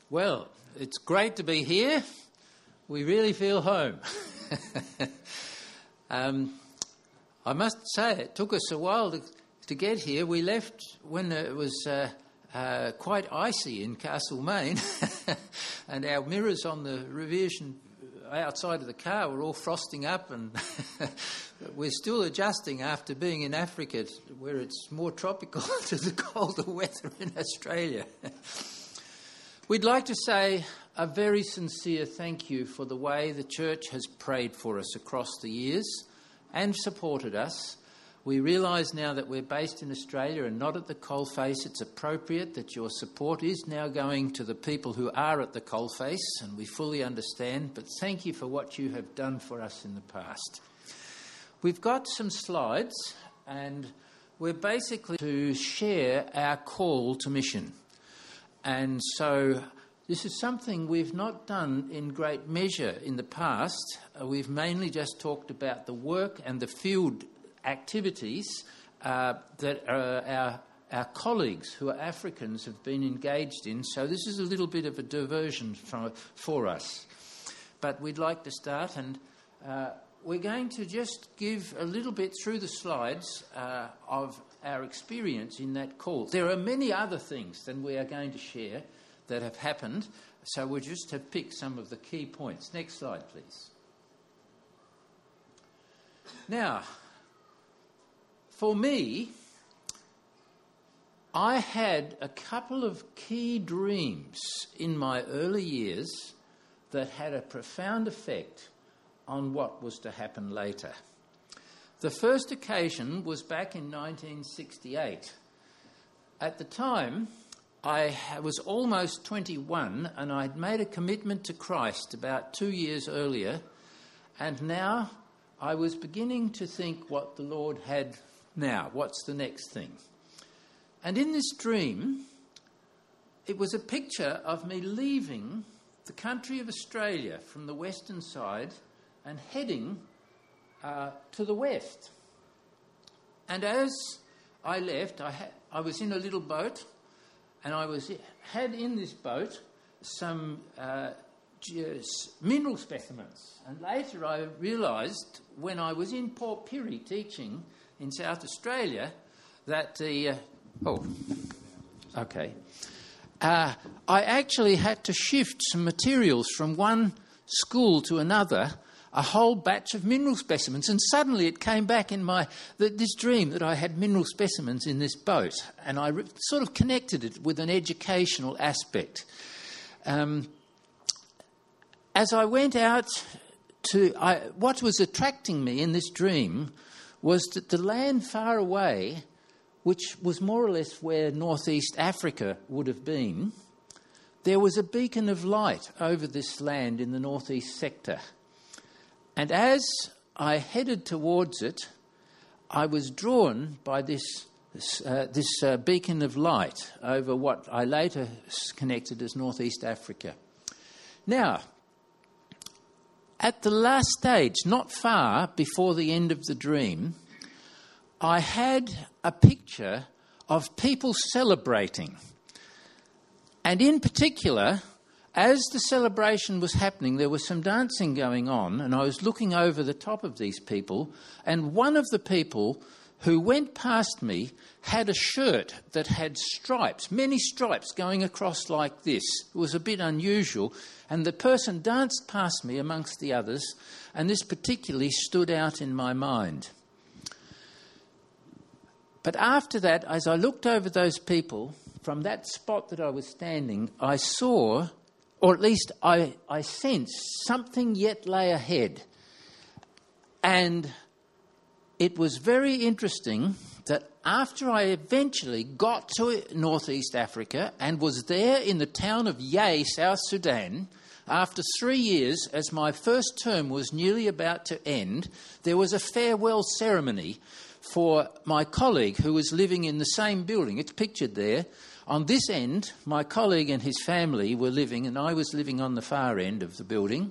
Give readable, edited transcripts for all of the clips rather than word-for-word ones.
Well, it's great to be here. We really feel home. I must say, it took us a while to get here. We left when it was quite icy in Castlemaine, and our mirrors on the revision outside of the car were all frosting up, and we're still adjusting after being in Africa, where it's more tropical, to the colder weather in Australia. We'd like to say a very sincere thank you for the way the church has prayed for us across the years and supported us. We realise now that we're based in Australia and not at the coalface. It's appropriate that your support is now going to the people who are at the coalface, and we fully understand, but thank you for what you have done for us in the past. We've got some slides, and we're basically to share our call to mission. And so this is something we've not done in great measure in the past. We've mainly just talked about the work and the field activities that our colleagues who are Africans have been engaged in. So this is a little bit of a diversion for us. But we'd like to start, and we're going to just give a little bit through the slides of our experience in that call. There are many other things than we are going to share that have happened, so we'll just have picked some of the key points. Next slide, please. Now, for me, I had a couple of key dreams in my early years that had a profound effect on what was to happen later. The first occasion was back in 1968. At the time, I was almost 21 and I'd made a commitment to Christ about 2 years earlier, and now I was beginning to think what the Lord had now. What's the next thing? And in this dream, it was a picture of me leaving the country of Australia from the western side and heading to the west. And as I left, I was in a little boat, and I had in this boat some mineral specimens. And later I realised, when I was in Port Pirie teaching in South Australia, that I actually had to shift some materials from one school to another, a whole batch of mineral specimens, and suddenly it came back in this dream that I had mineral specimens in this boat, and I sort of connected it with an educational aspect. As I went out what was attracting me in this dream was that the land far away, which was more or less where northeast Africa would have been, there was a beacon of light over this land in the northeast sector. And as I headed towards it, I was drawn by this beacon of light over what I later connected as northeast Africa. Now, at the last stage, not far before the end of the dream, I had a picture of people celebrating. And in particular, as the celebration was happening, there was some dancing going on, and I was looking over the top of these people, and one of the people who went past me had a shirt that had stripes, many stripes going across like this. It was a bit unusual, and the person danced past me amongst the others, and this particularly stood out in my mind. But after that, as I looked over those people, from that spot that I was standing, I saw, or at least I sensed, something yet lay ahead. And it was very interesting that after I eventually got to northeast Africa and was there in the town of Yei, South Sudan, after 3 years, as my first term was nearly about to end, there was a farewell ceremony for my colleague who was living in the same building. It's pictured there. On this end, my colleague and his family were living, and I was living on the far end of the building.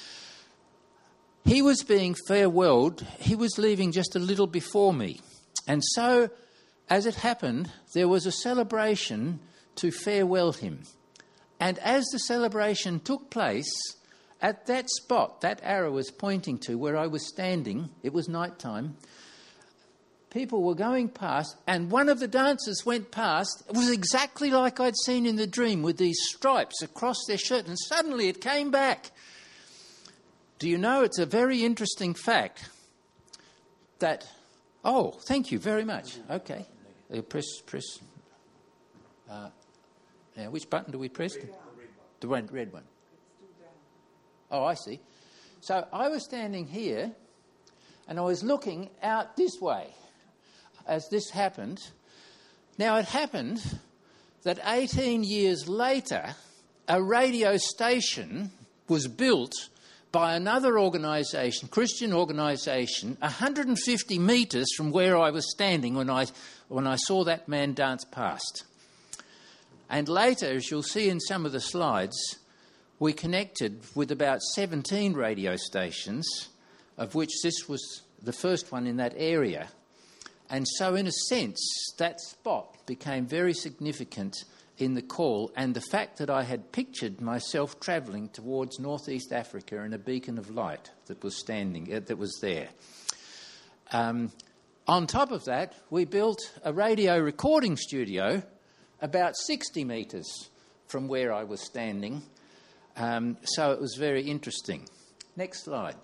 He was being farewelled. He was leaving just a little before me. And so, as it happened, there was a celebration to farewell him. And as the celebration took place, at that spot, that arrow was pointing to where I was standing, it was night time, people were going past, and one of the dancers went past. It was exactly like I'd seen in the dream, with these stripes across their shirt, and suddenly it came back. Do you know, it's a very interesting fact that... Oh, thank you very much. Okay. Press. Now, which button do we press? The red one. Oh, I see. So I was standing here, and I was looking out this way as this happened. Now, it happened that 18 years later, a radio station was built by another organisation, Christian organisation, 150 metres from where I was standing when I saw that man dance past. And later, as you'll see in some of the slides, we connected with about 17 radio stations, of which this was the first one in that area. And so, in a sense, that spot became very significant in the call, and the fact that I had pictured myself travelling towards northeast Africa in a beacon of light that was there. On top of that, we built a radio recording studio about 60 metres from where I was standing, so it was very interesting. Next slide.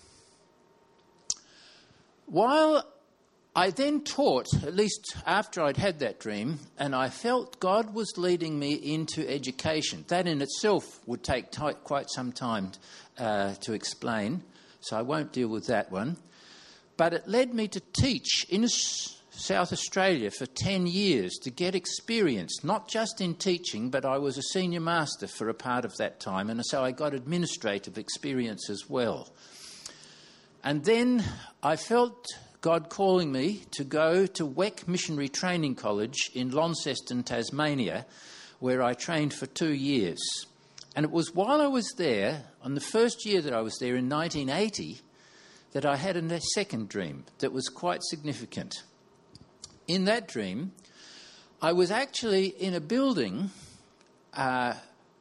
While I then taught, at least after I'd had that dream, and I felt God was leading me into education. That in itself would take quite some time to explain, so I won't deal with that one. But it led me to teach in South Australia for 10 years to get experience, not just in teaching, but I was a senior master for a part of that time, and so I got administrative experience as well. And then I felt God calling me to go to WEC Missionary Training College in Launceston, Tasmania, where I trained for 2 years. And it was while I was there, on the first year that I was there in 1980, that I had a second dream that was quite significant. In that dream, I was actually in a building that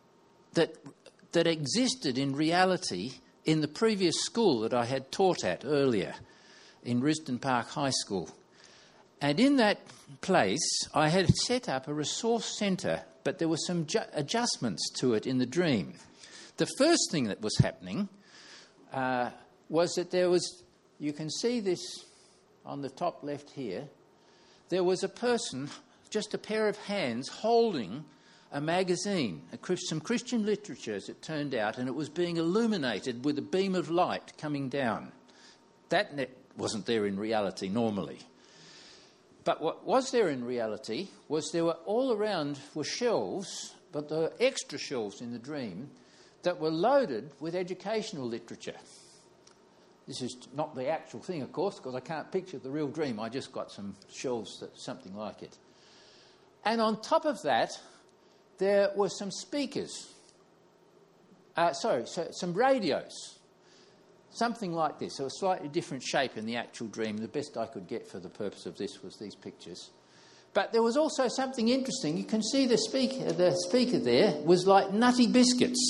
existed in reality in the previous school that I had taught at earlier, in Risdon Park High School. And in that place, I had set up a resource centre, but there were some adjustments to it in the dream. The first thing that was happening was that there was, you can see this on the top left here, there was a person, just a pair of hands, holding a magazine, some Christian literature as it turned out, and it was being illuminated with a beam of light coming down. That wasn't there in reality normally. But what was there in reality was there were all around were shelves, but there were extra shelves in the dream that were loaded with educational literature. This is not the actual thing, of course, because I can't picture the real dream. I just got some shelves that something like it. And on top of that, there were some speakers. Some radios. Something like this, so a slightly different shape in the actual dream. The best I could get for the purpose of this was these pictures. But there was also something interesting. You can see the speaker there was like Nutty Biscuits.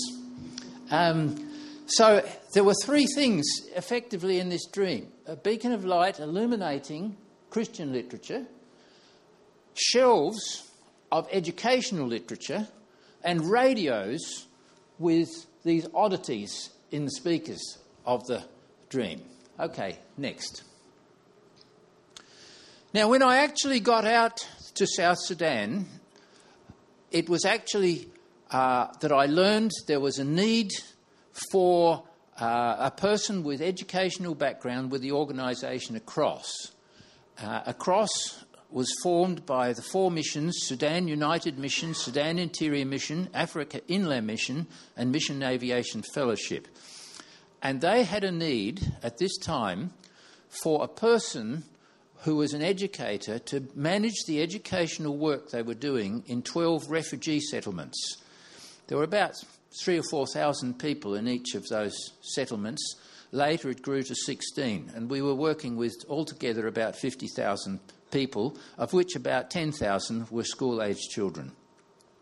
So there were three things effectively in this dream. A beacon of light illuminating Christian literature, shelves of educational literature, and radios with these oddities in the speakers of the dream. Okay, next. Now, when I actually got out to South Sudan, it was actually that I learned there was a need for a person with educational background with the organisation Across. Across was formed by the four missions: Sudan United Mission, Sudan Interior Mission, Africa Inland Mission, and Mission Aviation Fellowship. And they had a need at this time for a person who was an educator to manage the educational work they were doing in 12 refugee settlements. There were about 3,000 or 4,000 people in each of those settlements. Later it grew to 16, and we were working with altogether about 50,000 people, of which about 10,000 were school-aged children.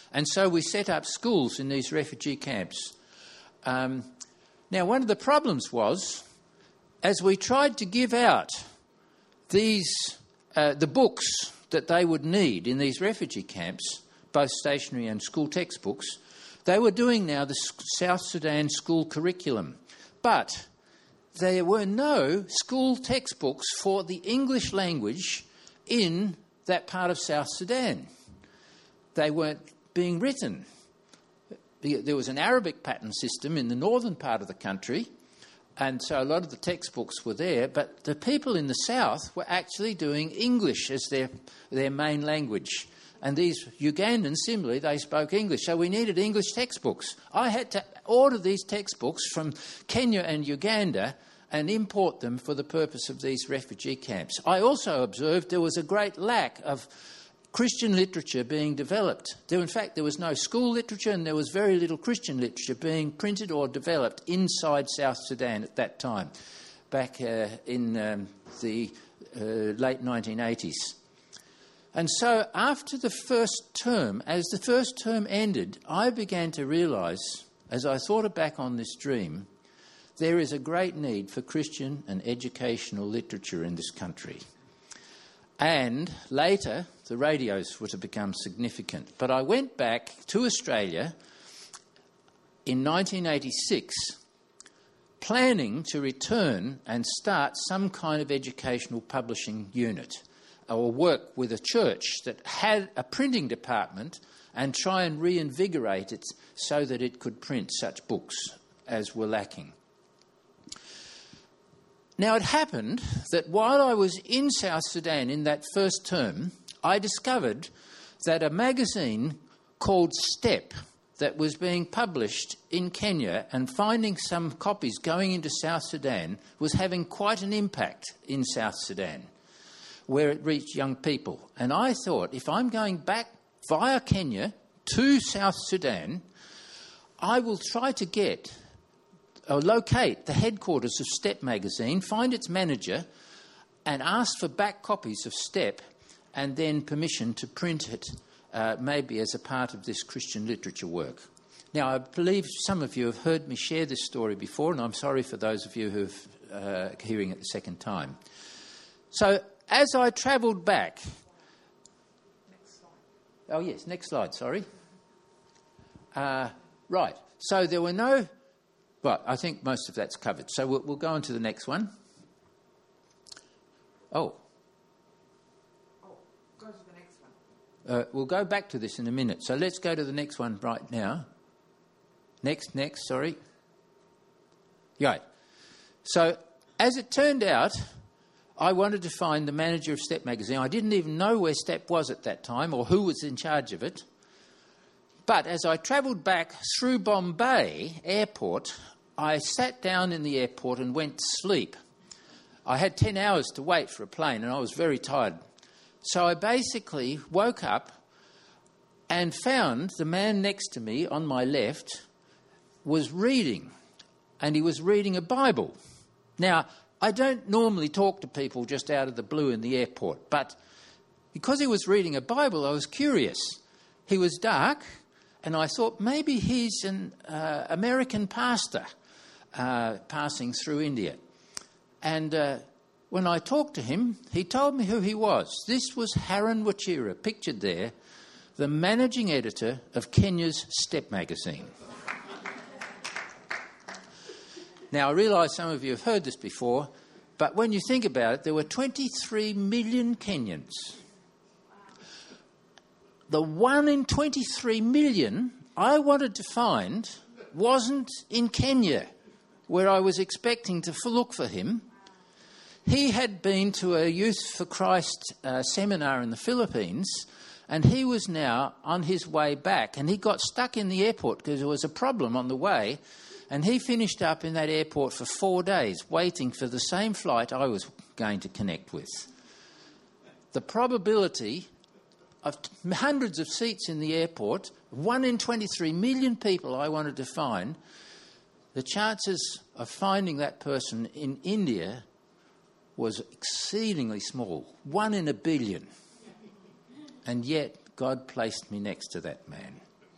And so we set up schools in these refugee camps. Now, one of the problems was, as we tried to give out the books that they would need in these refugee camps, both stationery and school textbooks, they were doing now the South Sudan school curriculum. But there were no school textbooks for the English language in that part of South Sudan. They weren't being written. There was an Arabic pattern system in the northern part of the country, and so a lot of the textbooks were there, but the people in the south were actually doing English as their main language. And these Ugandans, similarly, they spoke English, so we needed English textbooks. I had to order these textbooks from Kenya and Uganda and import them for the purpose of these refugee camps. I also observed there was a great lack of Christian literature being developed. In fact, there was no school literature and there was very little Christian literature being printed or developed inside South Sudan at that time, back in the late 1980s. And so after the first term, as the first term ended, I began to realise, as I thought back on this dream, there is a great need for Christian and educational literature in this country. And later, the radios were to become significant. But I went back to Australia in 1986, planning to return and start some kind of educational publishing unit, or work with a church that had a printing department and try and reinvigorate it so that it could print such books as were lacking. Now, it happened that while I was in South Sudan in that first term, I discovered that a magazine called Step that was being published in Kenya and finding some copies going into South Sudan was having quite an impact in South Sudan, where it reached young people. And I thought, if I'm going back via Kenya to South Sudan, I will try to locate the headquarters of Step magazine, find its manager, and ask for back copies of Step and then permission to print it, maybe as a part of this Christian literature work. Now, I believe some of you have heard me share this story before, and I'm sorry for those of you who are hearing it the second time. So, as I travelled back... Next slide. Oh, yes, next slide, sorry. Right, so there were no... Well, I think most of that's covered. So we'll go on to the next one. Oh. Go to the next one. We'll go back to this in a minute. So let's go to the next one right now. Next, sorry. Right. So as it turned out, I wanted to find the manager of Step magazine. I didn't even know where Step was at that time or who was in charge of it. But as I travelled back through Bombay airport, I sat down in the airport and went to sleep. I had 10 hours to wait for a plane and I was very tired. So I basically woke up and found the man next to me on my left was reading, and he was reading a Bible. Now, I don't normally talk to people just out of the blue in the airport, but because he was reading a Bible, I was curious. He was dark, and I thought maybe he's an American pastor passing through India. And when I talked to him, he told me who he was. This was Haran Wachira, pictured there, the managing editor of Kenya's Step magazine. Now, I realise some of you have heard this before, but when you think about it, there were 23 million Kenyans. The 1 in 23 million I wanted to find wasn't in Kenya, where I was expecting to look for him. He had been to a Youth for Christ seminar in the Philippines, and he was now on his way back, and he got stuck in the airport because there was a problem on the way, and he finished up in that airport for 4 days waiting for the same flight I was going to connect with. The probability of hundreds of seats in the airport, 1 in 23 million people I wanted to find, the chances of finding that person in India was exceedingly small, 1 in a billion. And yet God placed me next to that man.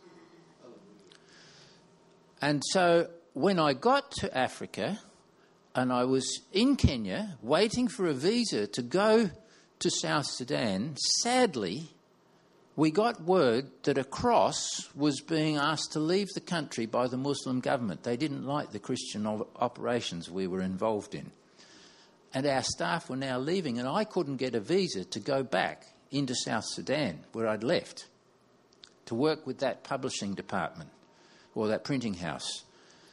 And so when I got to Africa and I was in Kenya waiting for a visa to go to South Sudan, sadly, we got word that a cross was being asked to leave the country by the Muslim government. They didn't like the Christian operations we were involved in. And our staff were now leaving, and I couldn't get a visa to go back into South Sudan, where I'd left, to work with that publishing department or that printing house.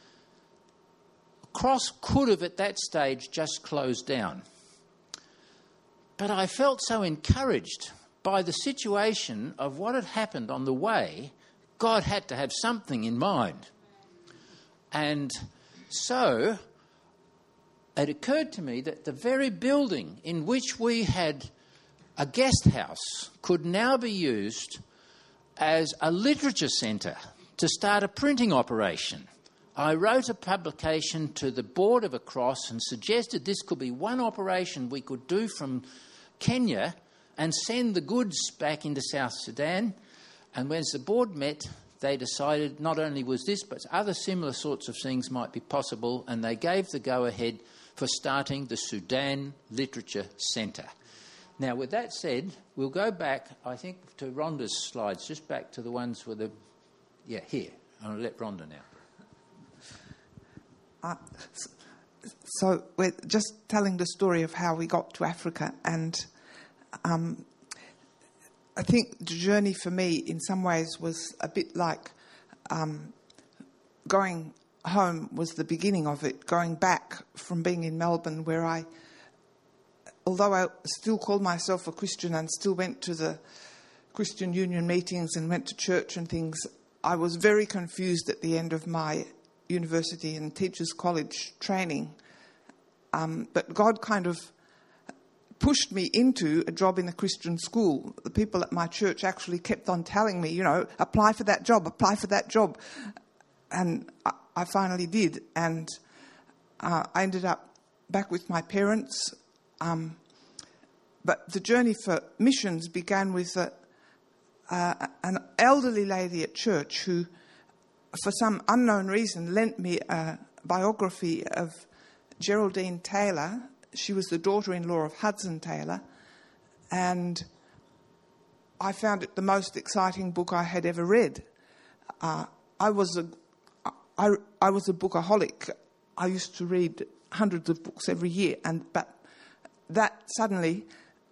Cross could have at that stage just closed down. But I felt so encouraged by the situation of what had happened on the way. God had to have something in mind. And so it occurred to me that the very building in which we had a guest house could now be used as a literature centre to start a printing operation. I wrote a publication to the board of Across and suggested this could be one operation we could do from Kenya and send the goods back into South Sudan. And when the board met, they decided not only was this, but other similar sorts of things might be possible, and they gave the go-ahead for starting the Sudan Literature Centre. Now, with that said, we'll go back, I think, to Rhonda's slides, just back to the ones with the... Yeah, here. I'll let Rhonda now. So we're just telling the story of how we got to Africa, and I think the journey for me in some ways was a bit like going home was the beginning of it, going back from being in Melbourne, where although I still called myself a Christian and still went to the Christian Union meetings and went to church and things, I was very confused at the end of my university and teachers' college training. But God kind of pushed me into a job in a Christian school. The people at my church actually kept on telling me, apply for that job, apply for that job. And I finally did. And I ended up back with my parents. But the journey for missions began with an elderly lady at church who, for some unknown reason, lent me a biography of Geraldine Taylor. She was the daughter-in-law of Hudson Taylor, and I found it the most exciting book I had ever read. I was a bookaholic. I used to read hundreds of books every year, but that suddenly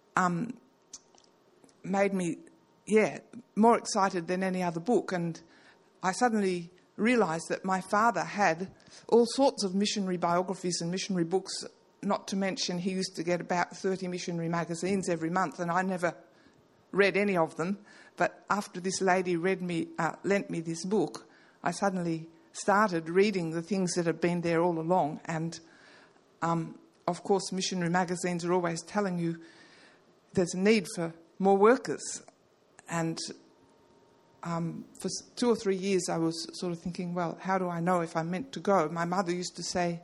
made me, more excited than any other book. And I suddenly realised that my father had all sorts of missionary biographies and missionary books, not to mention he used to get about 30 missionary magazines every month, and I never read any of them. But after this lady lent me this book, I suddenly started reading the things that had been there all along. And, of course, missionary magazines are always telling you there's a need for more workers. And for 2 or 3 years I was sort of thinking, well, how do I know if I'm meant to go? My mother used to say,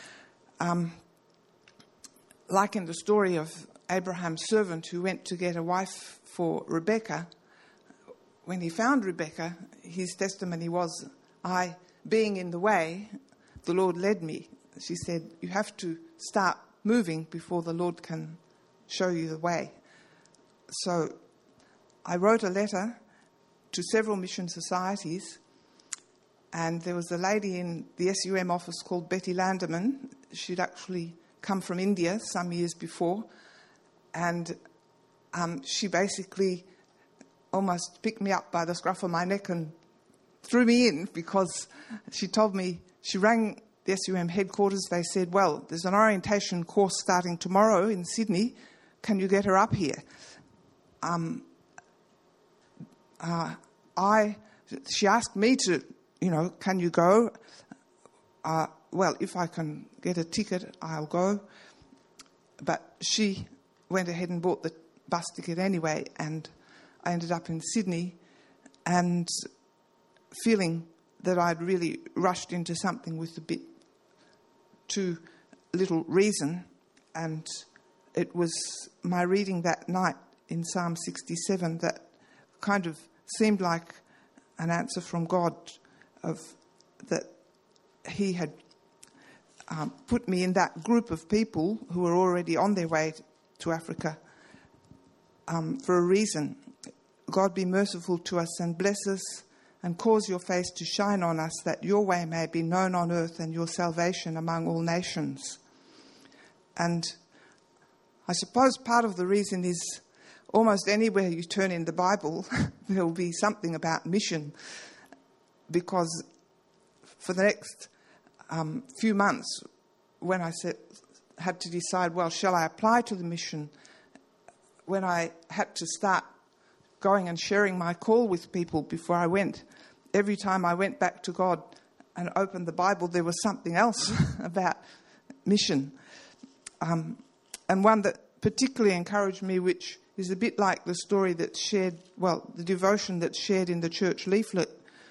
like in the story of Abraham's servant who went to get a wife for Rebecca, when he found Rebecca, his testimony was, being in the way, the Lord led me. She said, you have to start moving before the Lord can show you the way. So I wrote a letter to several mission societies, and there was a lady in the SUM office called Betty Landerman. She'd actually come from India some years before, and she basically almost picked me up by the scruff of my neck and threw me in, because she told me, she rang the SUM headquarters. They said, well, there's an orientation course starting tomorrow in Sydney. Can you get her up here? She asked me to, can you go? Well, if I can get a ticket, I'll go. But she went ahead and bought the bus ticket anyway, and I ended up in Sydney and feeling that I'd really rushed into something with a bit too little reason. And it was my reading that night in Psalm 67 that kind of seemed like an answer from God of that he had put me in that group of people who were already on their way to Africa for a reason. God be merciful to us and bless us and cause your face to shine on us, that your way may be known on earth and your salvation among all nations. And I suppose part of the reason is almost anywhere you turn in the Bible, there will be something about mission, because for the next few months, when I had to decide, well, shall I apply to the mission, when I had to start going and sharing my call with people before I went, every time I went back to God and opened the Bible, there was something else about mission. And one that particularly encouraged me, which is a bit like the story that's shared, well, the devotion that's shared in the church leaflet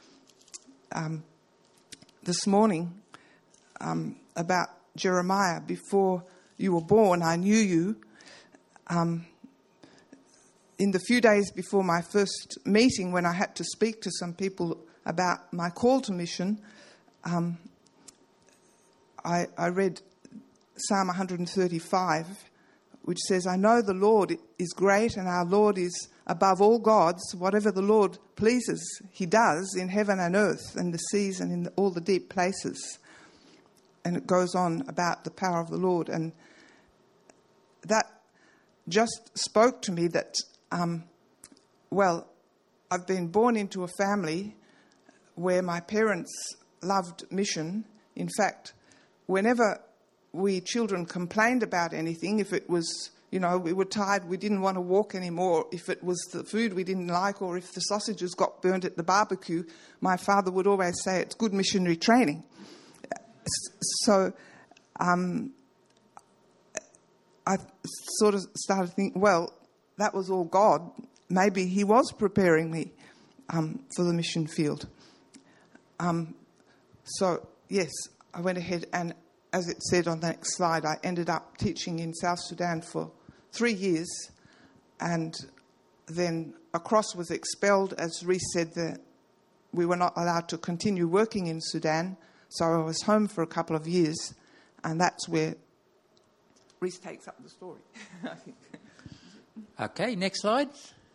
this morning about Jeremiah. Before you were born, I knew you. In the few days before my first meeting, when I had to speak to some people about my call to mission, I read Psalm 135, which says, I know the Lord is great and our Lord is above all gods. Whatever the Lord pleases, he does in heaven and earth and the seas and in all the deep places. And it goes on about the power of the Lord. And that just spoke to me that, well, I've been born into a family where my parents loved mission. In fact, whenever we children complained about anything, if it was, we were tired, we didn't want to walk anymore, if it was the food we didn't like, or if the sausages got burnt at the barbecue, my father would always say, it's good missionary training. So I sort of started thinking, well, that was all God. Maybe he was preparing me for the mission field. So, yes, I went ahead and, as it said on the next slide, I ended up teaching in South Sudan for 3 years, and then Across was expelled. As Reese said, that we were not allowed to continue working in Sudan, so I was home for a couple of years, and that's where Reese takes up the story, I think. Okay, next slide.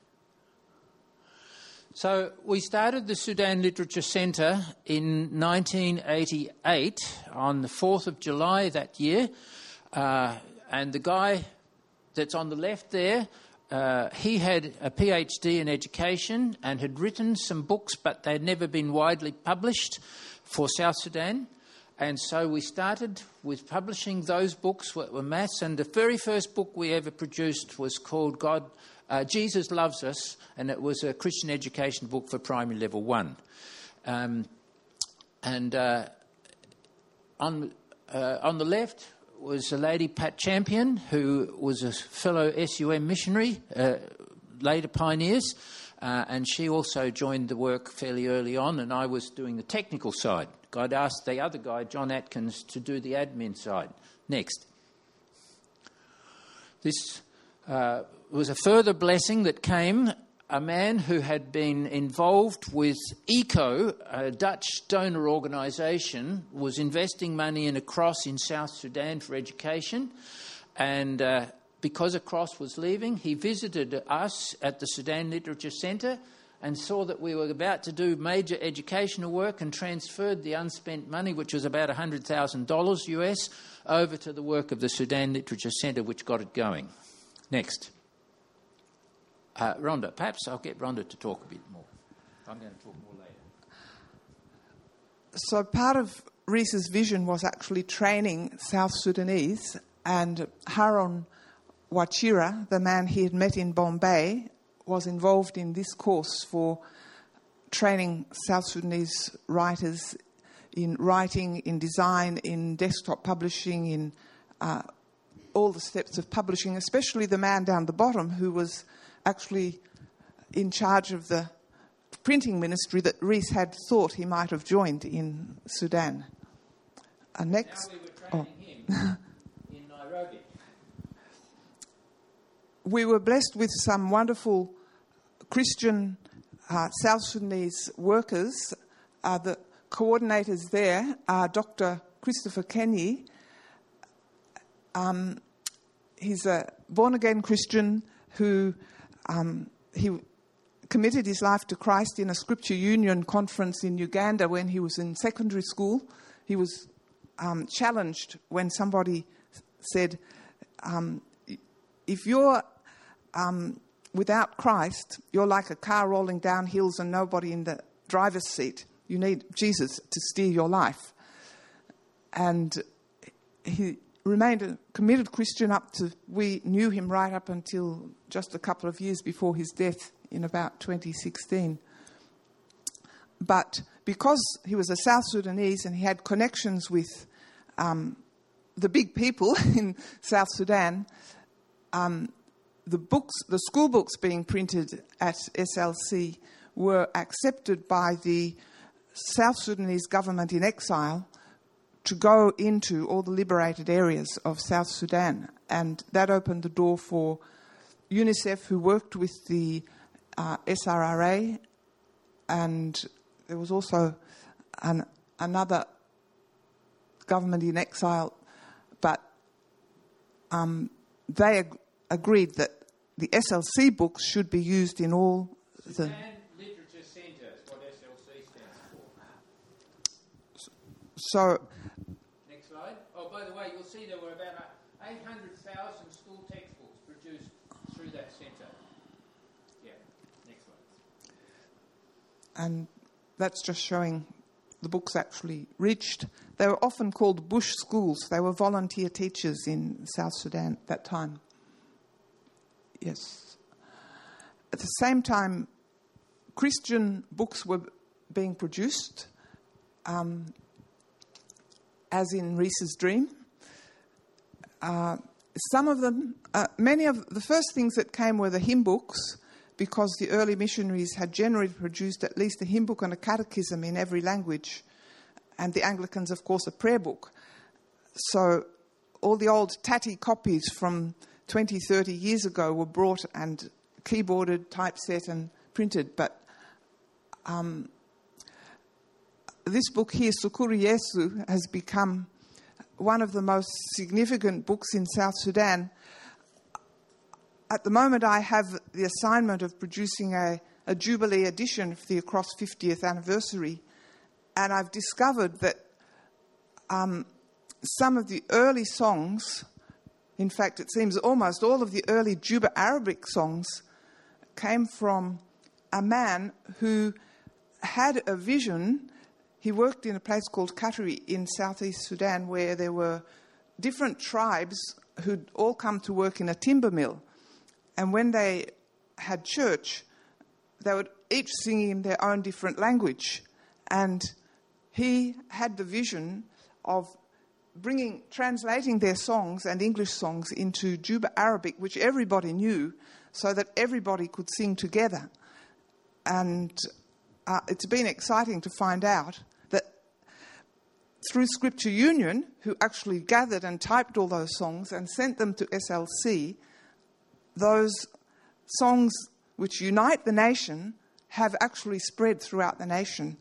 So we started the Sudan Literature Centre in 1988 on the 4th of July that year. And the guy that's on the left there, he had a PhD in education and had written some books, but they'd never been widely published for South Sudan. And so we started with publishing those books, what were maths. And the very first book we ever produced was called Jesus Loves Us, and it was a Christian education book for primary level 1. On the left was a lady, Pat Champion, who was a fellow SUM missionary, later pioneers, and she also joined the work fairly early on, and I was doing the technical side. I'd asked the other guy, John Atkins, to do the admin side. Next. This was a further blessing that came. A man who had been involved with ECO, a Dutch donor organisation, was investing money in Across in South Sudan for education. And because Across was leaving, he visited us at the Sudan Literature Centre and saw that we were about to do major educational work and transferred the unspent money, which was about $100,000 US, over to the work of the Sudan Literature Centre, which got it going. Next. Rhonda, perhaps I'll get Rhonda to talk a bit more. I'm going to talk more later. So part of Reese's vision was actually training South Sudanese, and Haron Wachira, the man he had met in Bombay, was involved in this course for training South Sudanese writers in writing, in design, in desktop publishing, in all the steps of publishing, especially the man down the bottom who was actually in charge of the printing ministry that Reese had thought he might have joined in Sudan. Next. Now we were training him in Nairobi. We were blessed with some wonderful Christian South Sudanese workers. The coordinators there are Dr. Christopher Kenny. He's a born-again Christian who he committed his life to Christ in a Scripture Union conference in Uganda when he was in secondary school. He was challenged when somebody said, if you're without Christ, you're like a car rolling down hills and nobody in the driver's seat. You need Jesus to steer your life. And he remained a committed Christian we knew him right up until just a couple of years before his death in about 2016. But because he was a South Sudanese and he had connections with the big people in South Sudan, the school books being printed at SLC were accepted by the South Sudanese government in exile to go into all the liberated areas of South Sudan. And that opened the door for UNICEF, who worked with the SRRA, and there was also another government in exile, but they agreed that the SLC books should be used in all the... Sudan Literature Centre is what SLC stands for. So... Next slide. Oh, by the way, you'll see there were about 800,000 school textbooks produced through that centre. Yeah, next slide. And that's just showing the books actually reached. They were often called bush schools. They were volunteer teachers in South Sudan at that time. Yes. At the same time, Christian books were being produced, as in Reese's Dream. Some of them, many of the first things that came were the hymn books, because the early missionaries had generally produced at least a hymn book and a catechism in every language, and the Anglicans, of course, a prayer book. So all the old tatty copies from 20, 30 years ago were brought and keyboarded, typeset and printed. But this book here, Sukuru Yesu, has become one of the most significant books in South Sudan. At the moment, I have the assignment of producing a Jubilee edition for the Across 50th anniversary, and I've discovered that some of the early songs, in fact, it seems almost all of the early Juba Arabic songs, came from a man who had a vision. He worked in a place called Katari in southeast Sudan, where there were different tribes who'd all come to work in a timber mill. And when they had church, they would each sing in their own different language. And he had the vision of translating their songs and English songs into Juba Arabic, which everybody knew, so that everybody could sing together. And it's been exciting to find out that through Scripture Union, who actually gathered and typed all those songs and sent them to SLC, those songs which unite the nation have actually spread throughout the nation.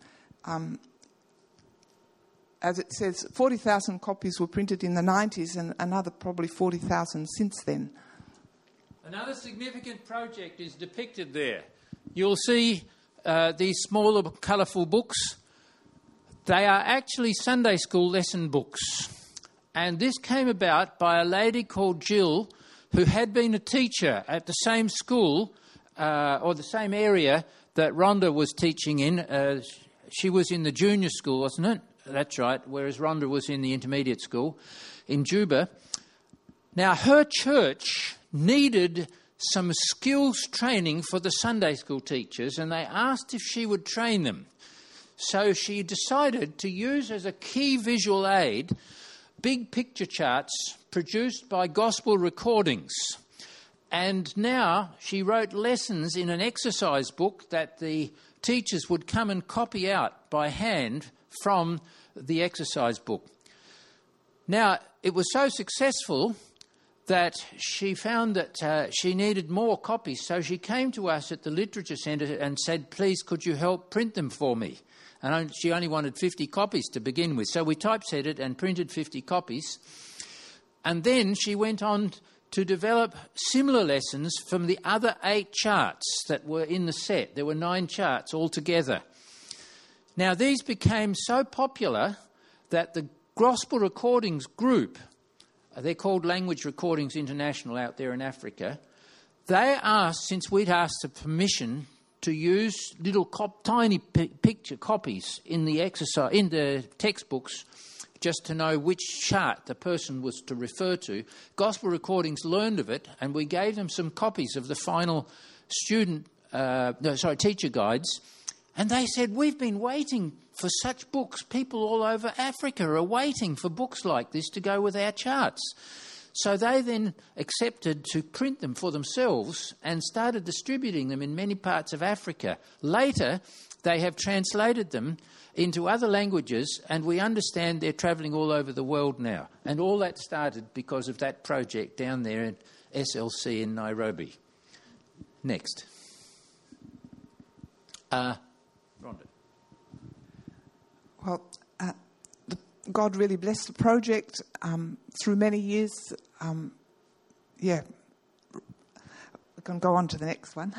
As it says, 40,000 copies were printed in the 90s and another probably 40,000 since then. Another significant project is depicted there. You'll see these smaller, colourful books. They are actually Sunday school lesson books. And this came about by a lady called Jill, who had been a teacher at the same school or the same area that Rhonda was teaching in. She was in the junior school, wasn't it? That's right, whereas Rhonda was in the intermediate school in Juba. Now, her church needed some skills training for the Sunday school teachers, and they asked if she would train them. So she decided to use as a key visual aid big picture charts produced by Gospel Recordings. And now she wrote lessons in an exercise book that the teachers would come and copy out by hand from the exercise book. Now, it was so successful that she found that she needed more copies. So she came to us at the Literature Centre and said, please, could you help print them for me? And she only wanted 50 copies to begin with. So we typeset it and printed 50 copies. And then she went on to develop similar lessons from the other 8 charts that were in the set. There were 9 charts altogether. Now, these became so popular that the Gospel Recordings Group, they're called Language Recordings International out there in Africa, they asked, since we'd asked for permission to use little tiny picture copies in the exercise, in the textbooks, just to know which chart the person was to refer to. Gospel Recordings learned of it, and we gave them some copies of the final teacher guides. And they said, we've been waiting for such books. People all over Africa are waiting for books like this to go with our charts. So they then accepted to print them for themselves and started distributing them in many parts of Africa. Later, they have translated them into other languages, and we understand they're travelling all over the world now. And all that started because of that project down there at SLC in Nairobi. Next. Rhonda. Well, God really blessed the project through many years. We can go on to the next one.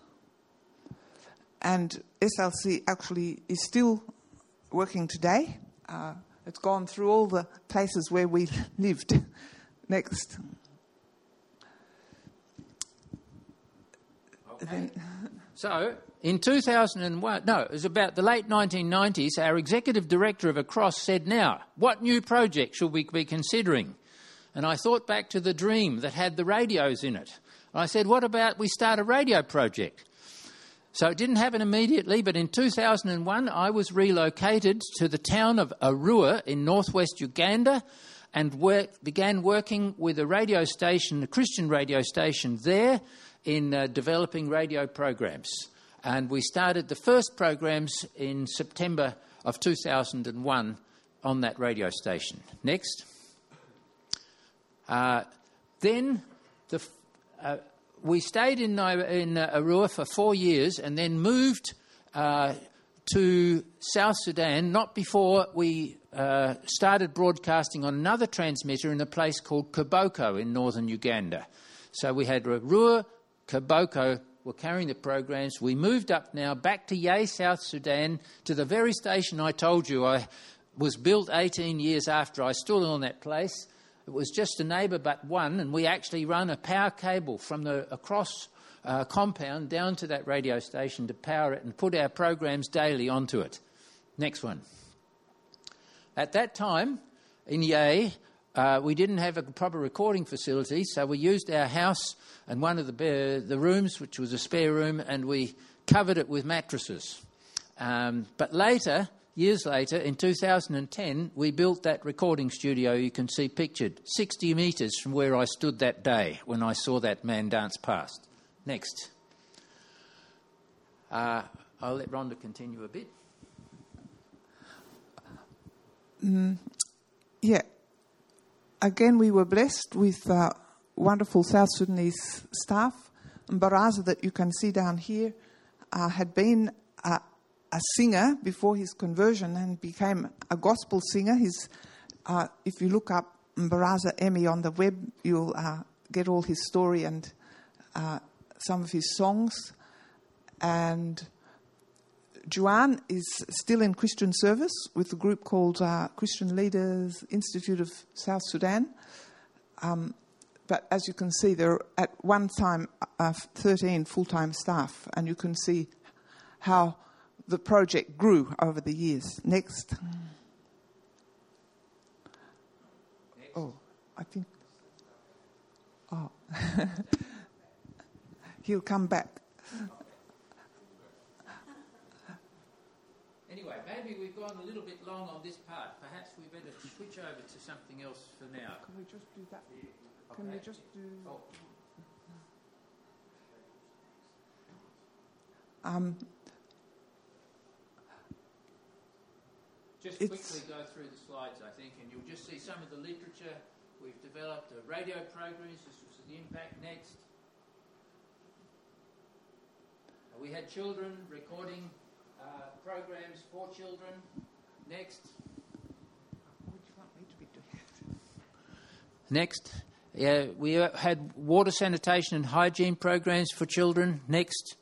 And SLC actually is still working today. It's gone through all the places where we lived. Next. Okay. So, in 2001, it was about the late 1990s, our executive director of Across said, now, what new project should we be considering? And I thought back to the dream that had the radios in it. I said, what about we start a radio project? So it didn't happen immediately, but in 2001 I was relocated to the town of Arua in northwest Uganda and began working with a radio station, a Christian radio station there, in developing radio programs. And we started the first programs in September of 2001 on that radio station. Next. Then we stayed in Arua for 4 years and then moved to South Sudan, not before we started broadcasting on another transmitter in a place called Koboko in northern Uganda. So we had Arua, Koboko were carrying the programs. We moved up now back to Yei, South Sudan, to the very station I told you I was built 18 years after I stood on that place. It was just a neighbour but one, and we actually run a power cable from the across compound down to that radio station to power it and put our programs daily onto it. Next one. At that time, in Yei, we didn't have a proper recording facility, so we used our house and one of the rooms, which was a spare room, and we covered it with mattresses. But later, years later, in 2010, we built that recording studio you can see pictured, 60 metres from where I stood that day when I saw that man dance past. Next. I'll let Rhonda continue a bit. Yeah. Again, we were blessed with wonderful South Sudanese staff. Mbaraza, that you can see down here, had been a singer before his conversion and became a gospel singer. If you look up Mbaraza Emmy on the web, you'll get all his story and some of his songs. And Juan is still in Christian service with a group called Christian Leaders Institute of South Sudan. But as you can see, there are at one time 13 full-time staff, and you can see how the project grew over the years. Next. Oh, I think... Oh. He'll come back. Anyway, maybe we've gone a little bit long on this part. Perhaps we better switch over to something else for now. Can we just do that? Can we just do... Just quickly go through the slides, I think, and you'll just see some of the literature we've developed radio programs. This was the Impact Next. We had children recording programs for children. Next. Which one need to be doing? Next. We had water sanitation and hygiene programs for children. Next.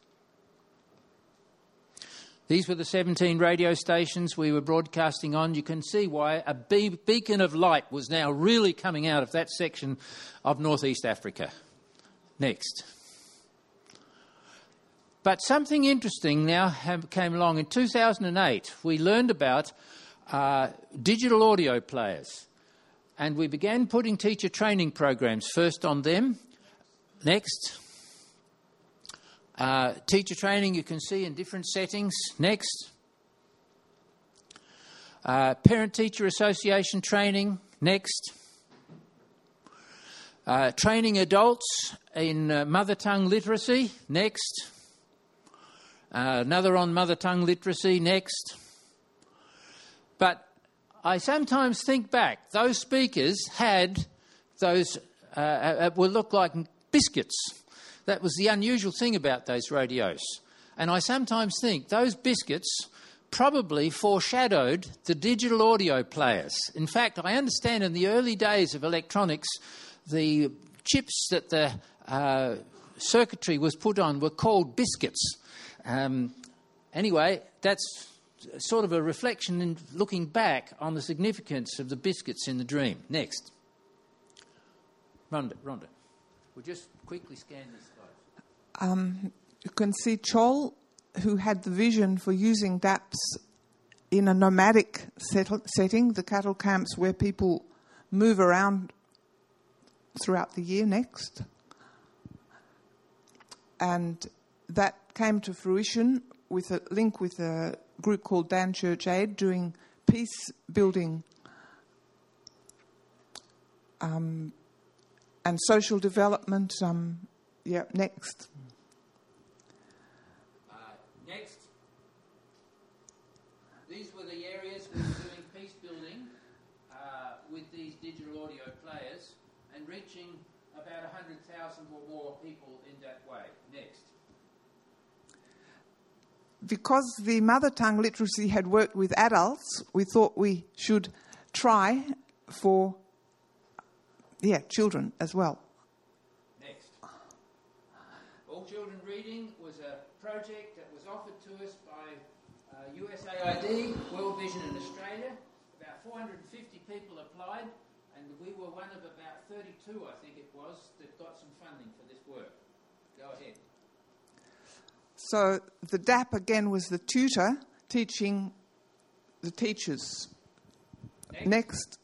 These were the 17 radio stations we were broadcasting on. You can see why a beacon of light was now really coming out of that section of northeast Africa. Next. But something interesting now came along. In 2008, we learned about digital audio players. And we began putting teacher training programs first on them. Next. Teacher training you can see in different settings. Next. Parent-teacher association training. Next. Training adults in mother tongue literacy. Next. Another on mother tongue literacy. Next. But I sometimes think back, those speakers had those, would look like biscuits. That was the unusual thing about those radios. And I sometimes think those biscuits probably foreshadowed the digital audio players. In fact, I understand in the early days of electronics, the chips that the circuitry was put on were called biscuits. Anyway, that's sort of a reflection in looking back on the significance of the biscuits in the dream. Next. Rhonda, we'll just quickly scan this slide. You can see Chol, who had the vision for using DAPs in a nomadic setting, the cattle camps where people move around throughout the year. Next. And that came to fruition with a link with a group called Dan Church Aid doing peace building and social development. Next. Next. These were the areas we were doing peace building with these digital audio players and reaching about 100,000 or more people in that way. Next. Because the mother tongue literacy had worked with adults, we thought we should try for children as well. Next. All Children Reading was a project that was offered to us by USAID, World Vision in Australia. About 450 people applied, and we were one of about 32, I think it was, that got some funding for this work. Go ahead. So the DAP again was the tutor teaching the teachers. Next.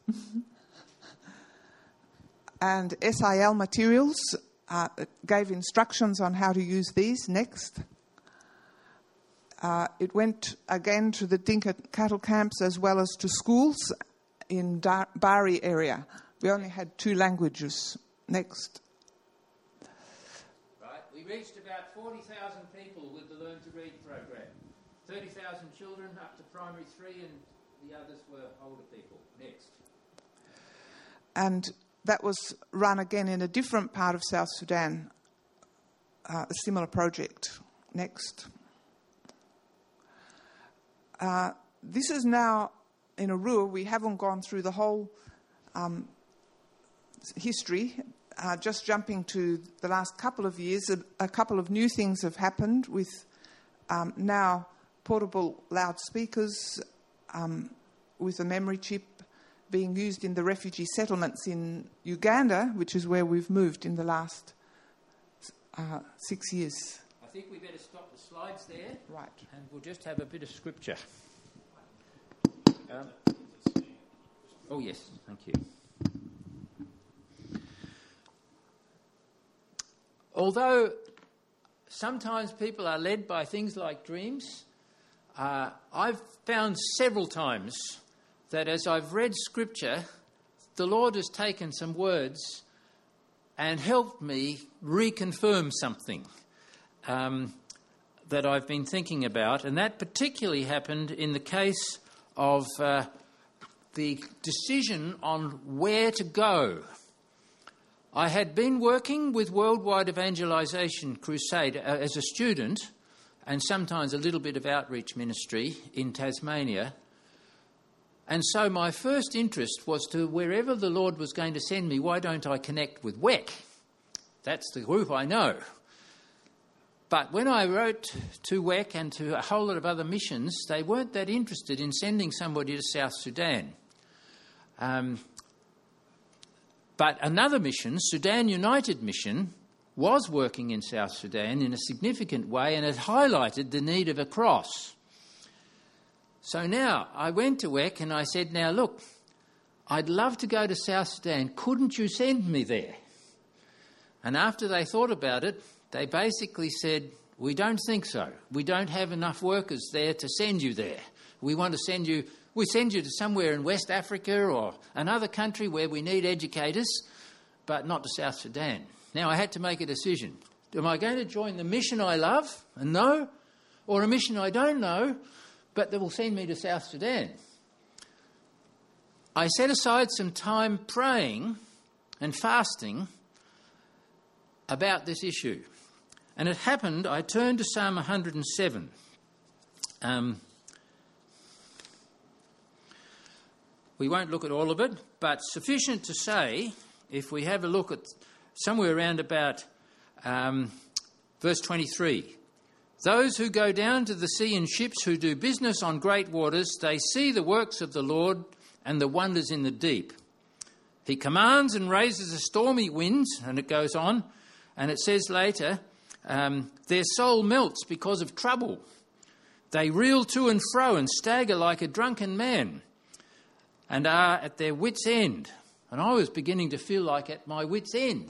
And SIL materials gave instructions on how to use these. Next. It went again to the Dinka cattle camps as well as to schools in Bari area. We only had 2 languages. Next. Right, we reached about 40,000 people with the Learn to Read program. 30,000 children up to primary 3 and the others were older people. Next. And that was run again in a different part of South Sudan, a similar project. Next. This is now in Arua. We haven't gone through the whole history. Just jumping to the last couple of years, a couple of new things have happened with now portable loudspeakers with a memory chip being used in the refugee settlements in Uganda, which is where we've moved in the last 6 years. I think we better stop the slides there. Right. And we'll just have a bit of scripture. Oh, yes, thank you. Although sometimes people are led by things like dreams, I've found several times that as I've read Scripture, the Lord has taken some words and helped me reconfirm something that I've been thinking about. And that particularly happened in the case of the decision on where to go I had been working with Worldwide Evangelisation Crusade as a student, and sometimes a little bit of outreach ministry in Tasmania. And so my first interest was to, wherever the Lord was going to send me, why don't I connect with WEC? That's the group I know. But when I wrote to WEC and to a whole lot of other missions, they weren't that interested in sending somebody to South Sudan. But another mission, Sudan United Mission, was working in South Sudan in a significant way and had highlighted the need of a cross. So now I went to WEC and I said, now look, I'd love to go to South Sudan. Couldn't you send me there? And after they thought about it, they basically said, we don't think so. We don't have enough workers there to send you there. We send you to somewhere in West Africa or another country where we need educators, but not to South Sudan. Now I had to make a decision. Am I going to join the mission I love and know, or a mission I don't know, but that will send me to South Sudan? I set aside some time praying and fasting about this issue. And it happened, I turned to Psalm 107. We won't look at all of it, but sufficient to say, if we have a look at somewhere around about verse 23, those who go down to the sea in ships, who do business on great waters, they see the works of the Lord and the wonders in the deep. He commands and raises a stormy wind, and it goes on, and it says later, their soul melts because of trouble. They reel to and fro and stagger like a drunken man and are at their wits' end. And I was beginning to feel like at my wits' end.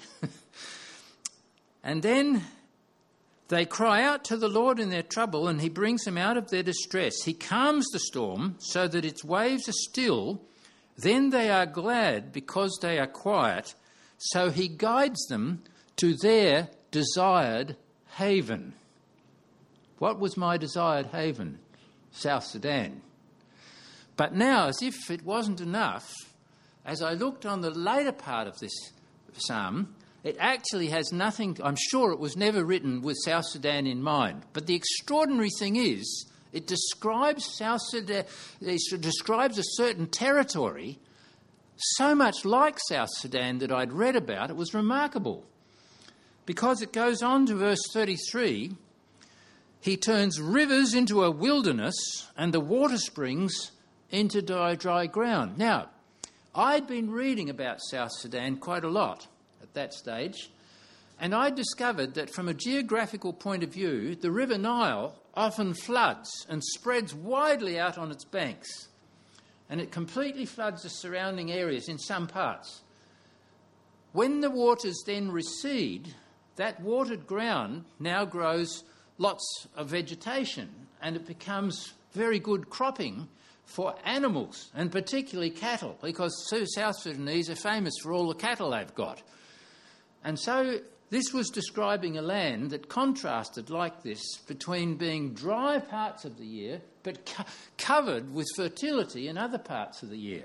And then they cry out to the Lord in their trouble, and he brings them out of their distress. He calms the storm so that its waves are still. Then they are glad because they are quiet. So he guides them to their desired haven. What was my desired haven? South Sudan. But now, as if it wasn't enough, as I looked on the later part of this psalm, it actually has nothing, I'm sure it was never written with South Sudan in mind. But the extraordinary thing is, it describes South Sudan, it describes a certain territory so much like South Sudan that I'd read about, it was remarkable. Because it goes on to verse 33, he turns rivers into a wilderness and the water springs into dry ground. Now, I'd been reading about South Sudan quite a lot at that stage, and I discovered that from a geographical point of view, the River Nile often floods and spreads widely out on its banks, and it completely floods the surrounding areas in some parts. When the waters then recede, that watered ground now grows lots of vegetation, and it becomes very good cropping for animals, and particularly cattle, because South Sudanese are famous for all the cattle they've got. And so this was describing a land that contrasted like this between being dry parts of the year but covered with fertility in other parts of the year.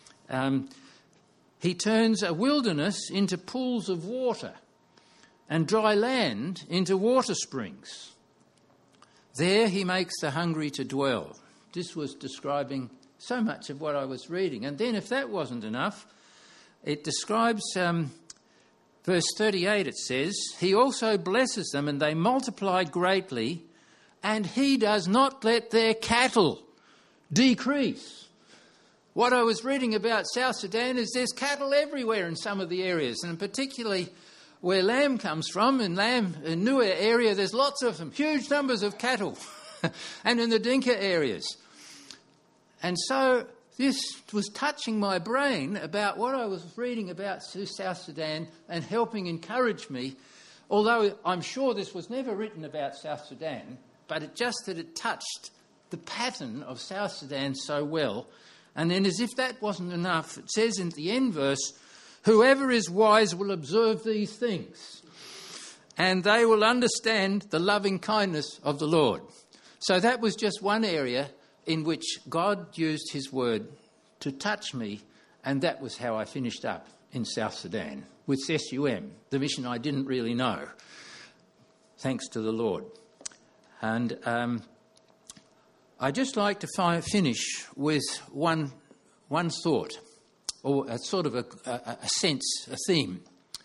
He turns a wilderness into pools of water and dry land into water springs. There he makes the hungry to dwell. This was describing so much of what I was reading. And then if that wasn't enough, it describes, verse 38 it says, he also blesses them and they multiply greatly, and he does not let their cattle decrease. What I was reading about South Sudan is there's cattle everywhere in some of the areas, and particularly where lamb comes from, in Nuer area, there's lots of them, huge numbers of cattle, and in the Dinka areas. And so this was touching my brain about what I was reading about South Sudan and helping encourage me, although I'm sure this was never written about South Sudan, but it touched the pattern of South Sudan so well. And then as if that wasn't enough, it says in the end verse, whoever is wise will observe these things, and they will understand the loving kindness of the Lord. So that was just one area in which God used his word to touch me, and that was how I finished up in South Sudan with SUM, the mission I didn't really know, thanks to the Lord. And I'd just like to finish with one thought, or a sort of a sense, a theme.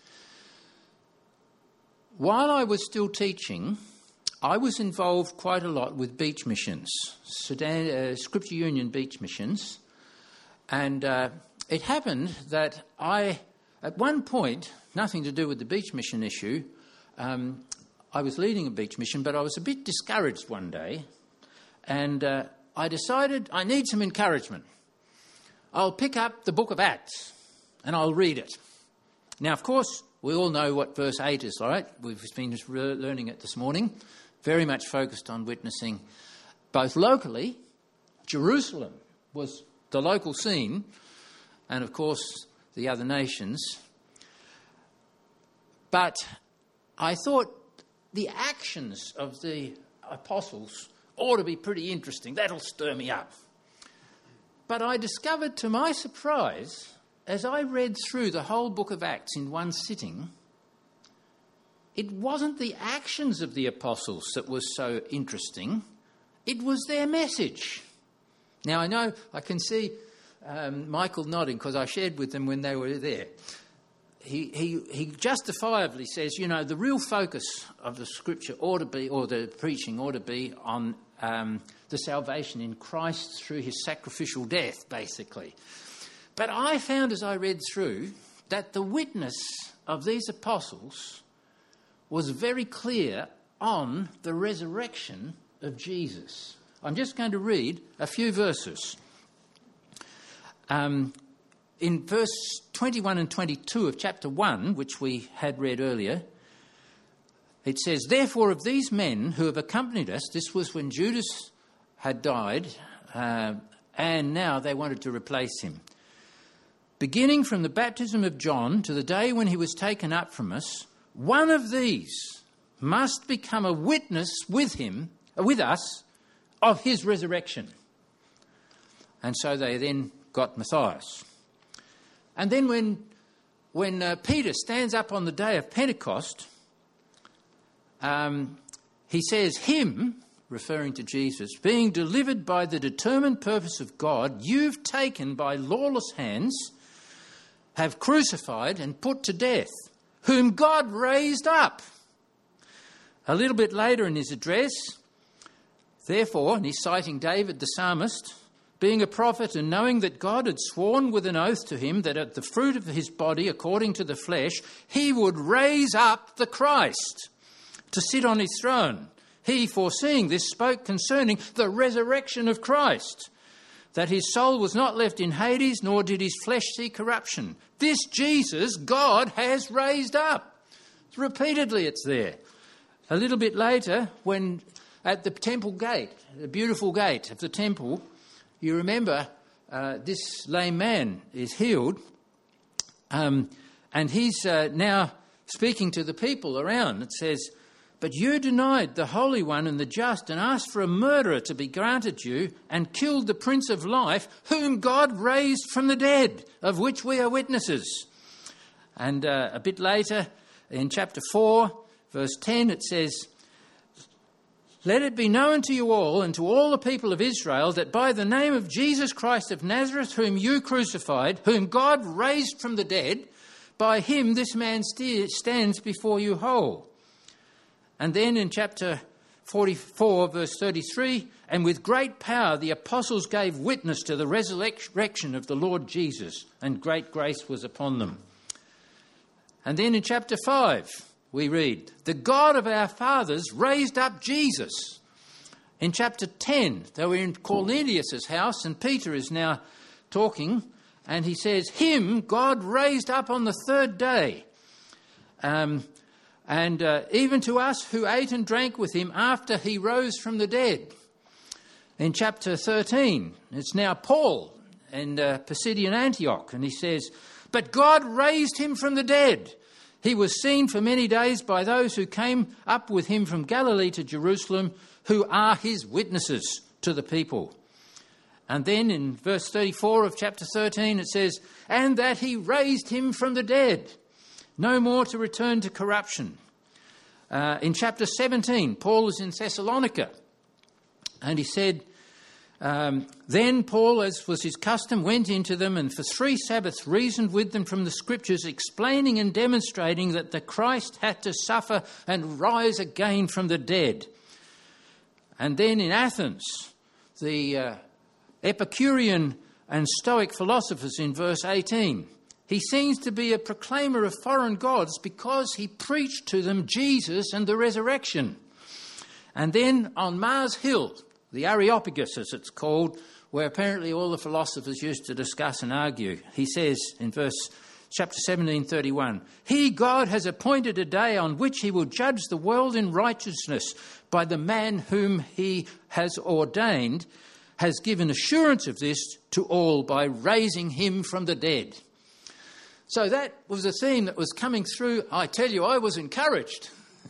While I was still teaching, I was involved quite a lot with beach missions, Sudan, Scripture Union beach missions, and it happened that at one point, nothing to do with the beach mission issue, I was leading a beach mission, but I was a bit discouraged one day, and I decided I need some encouragement. I'll pick up the book of Acts, and I'll read it. Now, of course, we all know what verse 8 is, all right? We've been learning it this morning. Very much focused on witnessing both locally. Jerusalem was the local scene, and of course the other nations. But I thought the actions of the apostles ought to be pretty interesting. That'll stir me up. But I discovered, to my surprise, as I read through the whole book of Acts in one sitting, it wasn't the actions of the apostles that was so interesting. It was their message. Now, I know I can see Michael nodding because I shared with them when they were there. He justifiably says, the real focus of the Scripture ought to be, or the preaching ought to be, on the salvation in Christ through his sacrificial death, basically. But I found as I read through that the witness of these apostles was very clear on the resurrection of Jesus. I'm just going to read a few verses. In verse 21 and 22 of chapter 1, which we had read earlier, it says, "Therefore of these men who have accompanied us," this was when Judas had died, and now they wanted to replace him, "beginning from the baptism of John to the day when he was taken up from us, one of these must become a witness with us, of his resurrection." And so they then got Matthias. And then when Peter stands up on the day of Pentecost, he says, "Him," referring to Jesus, "being delivered by the determined purpose of God, you've taken by lawless hands, have crucified and put to death, whom God raised up." A little bit later in his address, therefore, and he's citing David the psalmist, "being a prophet and knowing that God had sworn with an oath to him that at the fruit of his body, according to the flesh, he would raise up the Christ to sit on his throne. He, foreseeing this, spoke concerning the resurrection of Christ, that his soul was not left in Hades, nor did his flesh see corruption. This Jesus God has raised up." Repeatedly it's there. A little bit later, when at the temple gate, the beautiful gate of the temple, you remember this lame man is healed, and he's now speaking to the people around. It says, "But you denied the Holy One and the Just, and asked for a murderer to be granted you, and killed the Prince of Life, whom God raised from the dead, of which we are witnesses." And a bit later, in chapter 4, verse 10, it says, "Let it be known to you all and to all the people of Israel that by the name of Jesus Christ of Nazareth, whom you crucified, whom God raised from the dead, by him this man stands before you whole." And then in chapter 44, verse 33, "And with great power the apostles gave witness to the resurrection of the Lord Jesus, and great grace was upon them." And then in chapter 5, we read, "The God of our fathers raised up Jesus." In chapter 10, they were in Cornelius' house, and Peter is now talking, and he says, "Him God raised up on the third day. And even to us who ate and drank with him after he rose from the dead." In chapter 13, it's now Paul in Pisidian Antioch, and he says, "But God raised him from the dead. He was seen for many days by those who came up with him from Galilee to Jerusalem, who are his witnesses to the people." And then in verse 34 of chapter 13 it says, and that he raised him from the dead, no more to return to corruption. In chapter 17, Paul is in Thessalonica, and he said, then Paul, as was his custom, went into them and for 3 Sabbaths reasoned with them from the Scriptures, explaining and demonstrating that the Christ had to suffer and rise again from the dead. And then in Athens, the Epicurean and Stoic philosophers in verse 18, he seems to be a proclaimer of foreign gods because he preached to them Jesus and the resurrection. And then on Mars Hill, the Areopagus as it's called, where apparently all the philosophers used to discuss and argue, he says in chapter 17:31, he, God, has appointed a day on which he will judge the world in righteousness by the man whom he has ordained, has given assurance of this to all by raising him from the dead. So that was a theme that was coming through. I tell you, I was encouraged.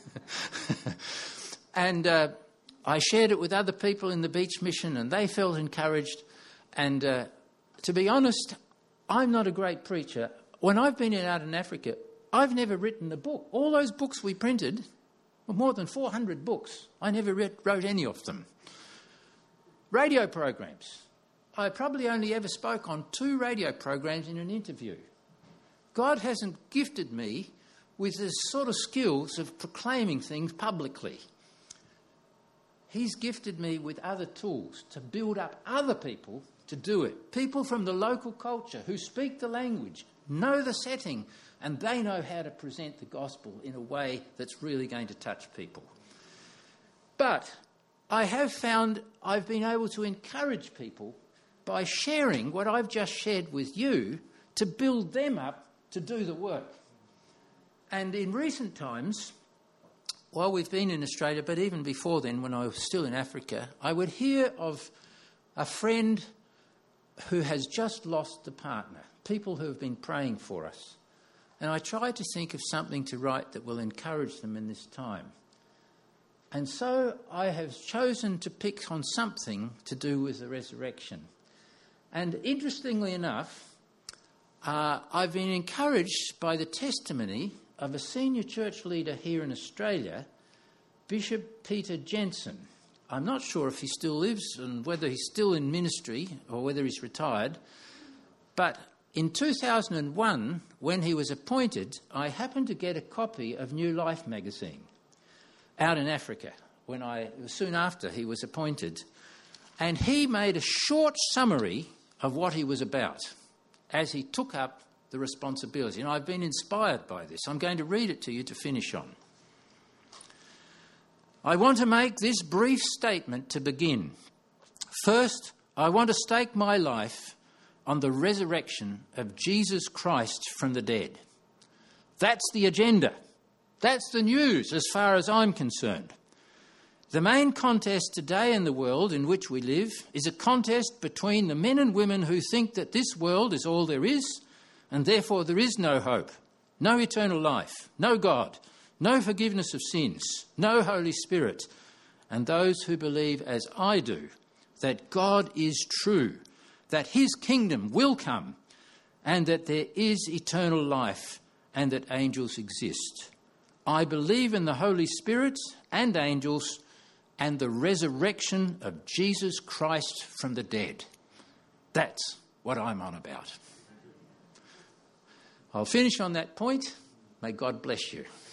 And I shared it with other people in the beach mission and they felt encouraged. And to be honest, I'm not a great preacher. When I've been out in Africa, I've never written a book. All those books we printed, more than 400 books, I never wrote any of them. Radio programs. I probably only ever spoke on 2 radio programs in an interview. God hasn't gifted me with the sort of skills of proclaiming things publicly. He's gifted me with other tools to build up other people to do it. People from the local culture who speak the language, know the setting, and they know how to present the gospel in a way that's really going to touch people. But I have found I've been able to encourage people by sharing what I've just shared with you to build them up to do the work. And in recent times, while we've been in Australia, but even before then, when I was still in Africa, I would hear of a friend who has just lost a partner, people who have been praying for us. And I tried to think of something to write that will encourage them in this time. And so I have chosen to pick on something to do with the resurrection. And interestingly enough, I've been encouraged by the testimony of a senior church leader here in Australia, Bishop Peter Jensen. I'm not sure if he still lives and whether he's still in ministry or whether he's retired. But in 2001, when he was appointed, I happened to get a copy of New Life magazine out in Africa it was soon after he was appointed. And he made a short summary of what he was about as he took up the responsibility. And I've been inspired by this. I'm going to read it to you to finish on. I want to make this brief statement to begin. First, I want to stake my life on the resurrection of Jesus Christ from the dead. That's the agenda. That's the news as far as I'm concerned. The main contest today in the world in which we live is a contest between the men and women who think that this world is all there is, and therefore there is no hope, no eternal life, no God, no forgiveness of sins, no Holy Spirit, and those who believe, as I do, that God is true, that his kingdom will come, and that there is eternal life, and that angels exist. I believe in the Holy Spirit and angels and the resurrection of Jesus Christ from the dead. That's what I'm on about. I'll finish on that point. May God bless you.